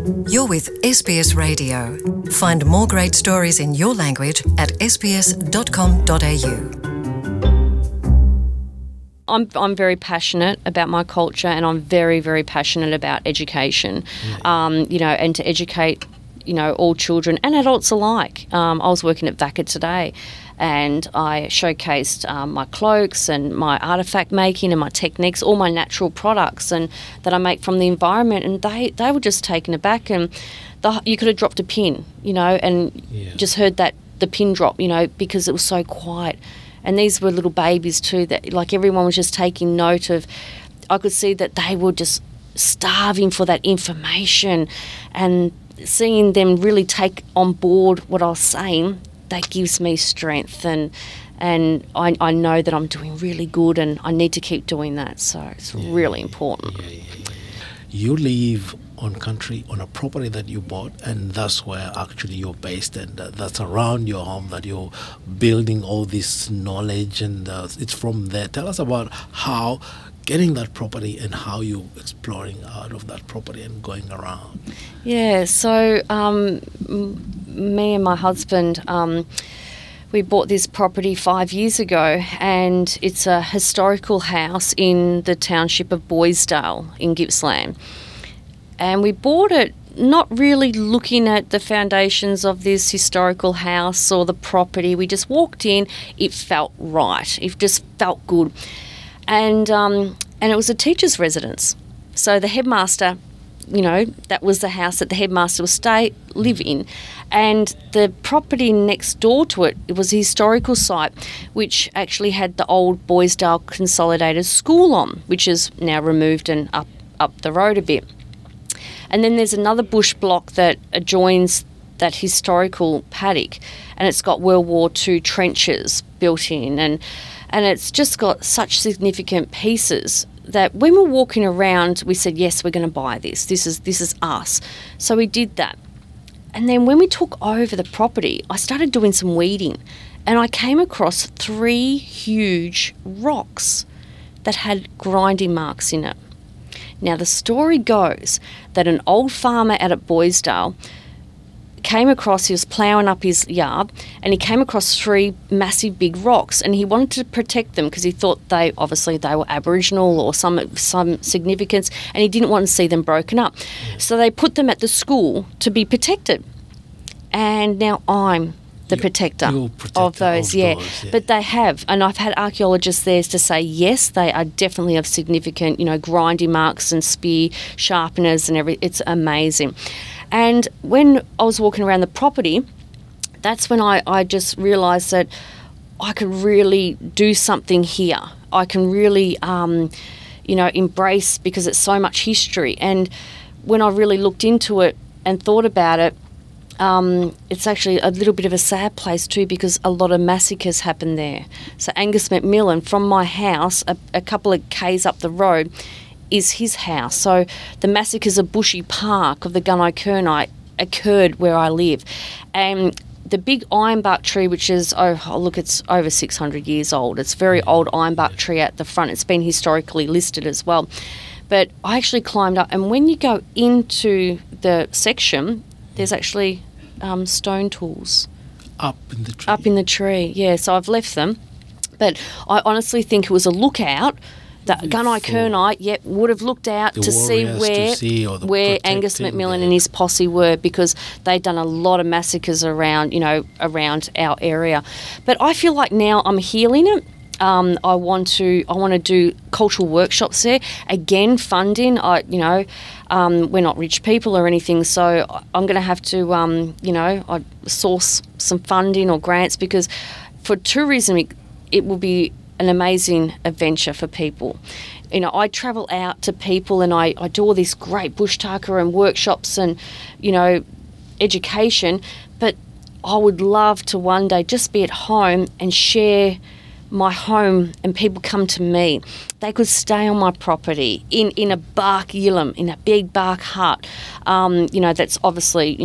You're with SBS Radio. Find more great stories in your language at sbs.com.au. I'm very passionate about my culture, and I'm very, very passionate about education, and to educate, all children and adults alike. I was working at VACA today, and I showcased my cloaks and my artefact making and my techniques, all my natural products and that I make from the environment, and they were just taken aback, and you could have dropped a pin, just heard the pin drop, because it was so quiet. And these were little babies too, that everyone was just taking note of. I could see that they were just starving for that information, and seeing them really take on board what I was saying, that gives me strength, and I know that I'm doing really good, and I need to keep doing that. So it's really important. You live on country, on a property that you bought, and that's where actually you're based, and that's around your home that you're building all this knowledge, and it's from there. Tell us about how getting that property and how you're exploring out of that property and going around. Yeah, so me and my husband, we bought this property 5 years ago, and it's a historical house in the township of Boysdale in Gippsland. And we bought it not really looking at the foundations of this historical house or the property. We just walked in, it felt right, it just felt good. And it was a teacher's residence. So the headmaster, that was the house that the headmaster would live in. And the property next door to it was a historical site, which actually had the old Boysdale Consolidated School on, which is now removed and up the road a bit. And then there's another bush block that adjoins that historical paddock, and it's got World War II trenches built in, and it's just got such significant pieces that when we're walking around, we said, yes, we're going to buy this. This is us. So we did that. And then when we took over the property, I started doing some weeding, and I came across 3 huge rocks that had grinding marks in it. Now, the story goes that an old farmer out at Boysdale came across, he was ploughing up his yard, and he came across 3 massive big rocks, and he wanted to protect them because he thought they were Aboriginal or some significance, and he didn't want to see them broken up. So they put them at the school to be protected. And now I'm the protector of those, yeah. But they have, and I've had archaeologists there to say, yes, they are definitely of significant, grinding marks and spear sharpeners and everything. It's amazing. And when I was walking around the property, that's when I just realised that I could really do something here. I can really, embrace, because it's so much history. And when I really looked into it and thought about it, it's actually a little bit of a sad place too, because a lot of massacres happen there. So Angus McMillan, from my house, a couple of k's up the road, is his house. So the massacres of Bushy Park of the Gunai Kurnai occurred where I live. And the big ironbark tree, which is, it's over 600 years old. It's a very old ironbark tree at the front. It's been historically listed as well. But I actually climbed up, and when you go into the section, there's actually stone tools. Up in the tree? Up in the tree, yeah. So I've left them. But I honestly think it was a lookout that Gunai Kurnai, would have looked out to see where Angus McMillan and his posse were, because they'd done a lot of massacres around our area. But I feel like now I'm healing it. I want to do cultural workshops there. Again, funding. We're not rich people or anything, so I'm going to have to, I source some funding or grants, because for tourism, it will be an amazing adventure for people. I travel out to people, and I do all this great bush tucker and workshops and, education, but I would love to one day just be at home and share my home, and people come to me. They could stay on my property in a bark yilum, in a big bark hut. That's obviously,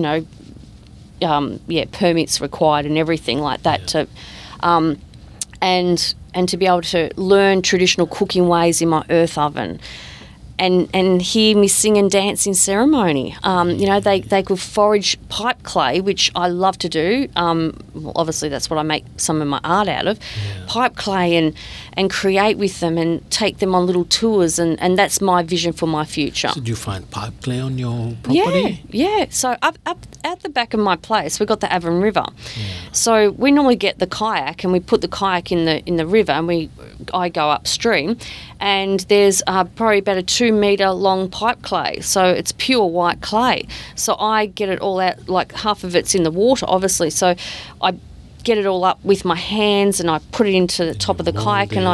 permits required and everything like that. Yeah. And to be able to learn traditional cooking ways in my earth oven. and hear me sing and dance in ceremony. They could forage pipe clay, which I love to do. Well, obviously, that's what I make some of my art out of. Yeah. Pipe clay and create with them and take them on little tours, and that's my vision for my future. So do you find pipe clay on your property? Yeah. So up at the back of my place, we've got the Avon River. Yeah. So we normally get the kayak and we put the kayak in the river, and I go upstream, and there's probably about a 2 metre long pipe clay. So it's pure white clay. So I get it all out, like half of it's in the water, obviously. So I get it all up with my hands and I put it into the top of the kayak and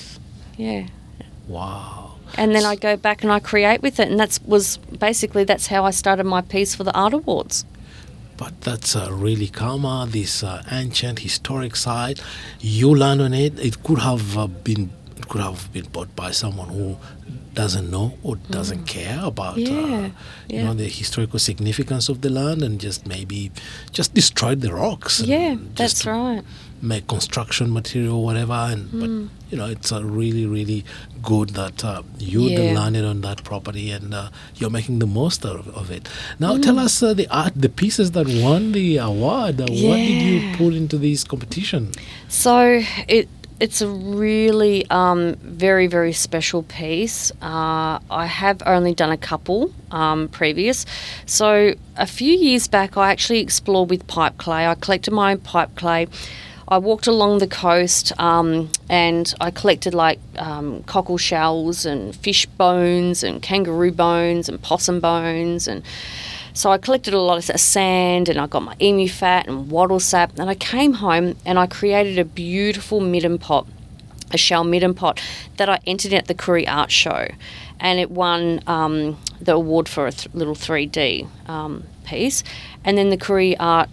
Wow. And then I go back and I create with it, and that's how I started my piece for the Art Awards. But that's really Karma, this ancient historic site. You land on it. It could have been bought by someone who doesn't know or doesn't care about the historical significance of the land, and just destroyed the rocks. Yeah, that's right. Make construction material, whatever, but it's really, really good that you landed on that property and you're making the most of it. Now, tell us the pieces that won the award. What did you put into this competition? So it's a really very, very special piece. I have only done a couple previous. So a few years back, I actually explored with pipe clay. I collected my own pipe clay. I walked along the coast and I collected cockle shells and fish bones and kangaroo bones and possum bones, and so I collected a lot of sand, and I got my emu fat and wattle sap, and I came home and I created a beautiful midden pot, a shell midden pot that I entered at the Koori Art Show, and it won the award for a little 3D piece. And then the Koori Art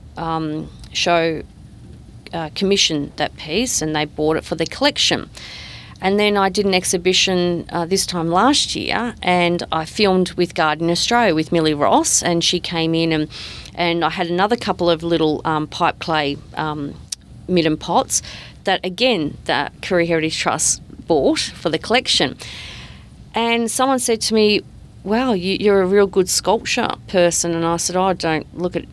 Show commissioned that piece, and they bought it for their collection. And then I did an exhibition this time last year, and I filmed with Garden Australia with Millie Ross, and she came in, and I had another couple of little pipe clay midden pots that, again, the Koori Heritage Trust bought for the collection. And someone said to me, wow, you're a real good sculpture person. And I said, I don't look at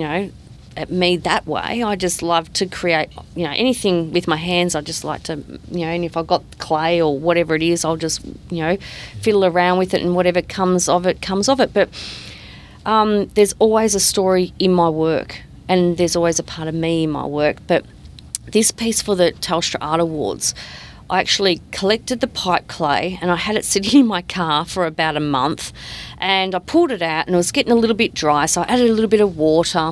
me that way. I just love to create, anything with my hands. I just like to, and if I've got clay or whatever it is, I'll just, fiddle around with it, and whatever comes of it, comes of it. But there's always a story in my work, and there's always a part of me in my work. But this piece for the Telstra Art Awards, I actually collected the pipe clay and I had it sitting in my car for about a month, and I pulled it out and it was getting a little bit dry, so I added a little bit of water.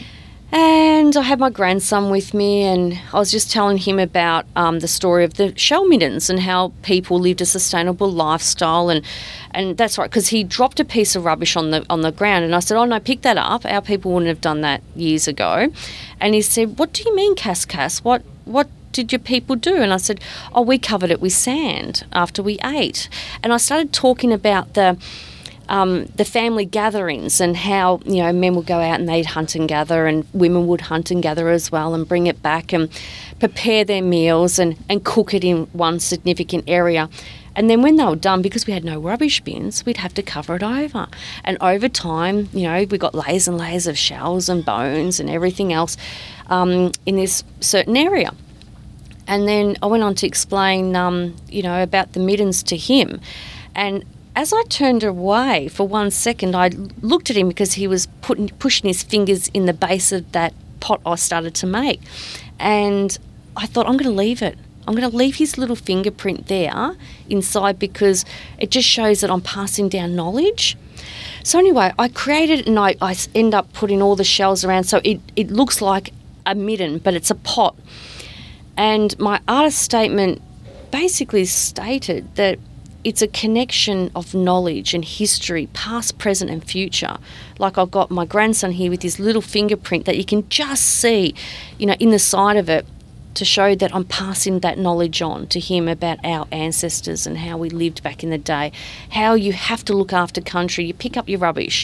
And I had my grandson with me, and I was just telling him about the story of the shell middens and how people lived a sustainable lifestyle, and that's right, because he dropped a piece of rubbish on the ground, and I said, oh no, pick that up. Our people wouldn't have done that years ago. And he said, what do you mean, Cass? What did your people do? And I said, oh, we covered it with sand after we ate. And I started talking about the family gatherings and how, men would go out and they'd hunt and gather, and women would hunt and gather as well, and bring it back and prepare their meals and cook it in one significant area. And then when they were done, because we had no rubbish bins, we'd have to cover it over. And over time, we got layers and layers of shells and bones and everything else in this certain area. And then I went on to explain, about the middens to him. And as I turned away for 1 second, I looked at him because he was pushing his fingers in the base of that pot I started to make. And I thought, I'm going to leave it. I'm going to leave his little fingerprint there inside, because it just shows that I'm passing down knowledge. So anyway, I created it, and I end up putting all the shells around, so it looks like a midden, but it's a pot. And my artist statement basically stated that it's a connection of knowledge and history, past, present and future. Like, I've got my grandson here with his little fingerprint that you can just see, in the side of it, to show that I'm passing that knowledge on to him about our ancestors and how we lived back in the day, how you have to look after country, you pick up your rubbish,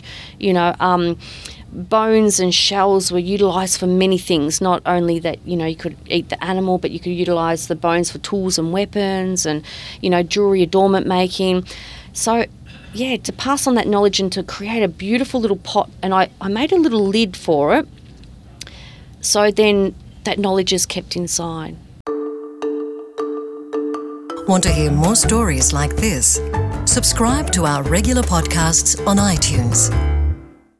bones and shells were utilised for many things, not only that, you could eat the animal, but you could utilise the bones for tools and weapons and, jewellery adornment making. So, yeah, to pass on that knowledge and to create a beautiful little pot. And I made a little lid for it. So then that knowledge is kept inside. Want to hear more stories like this? Subscribe to our regular podcasts on iTunes.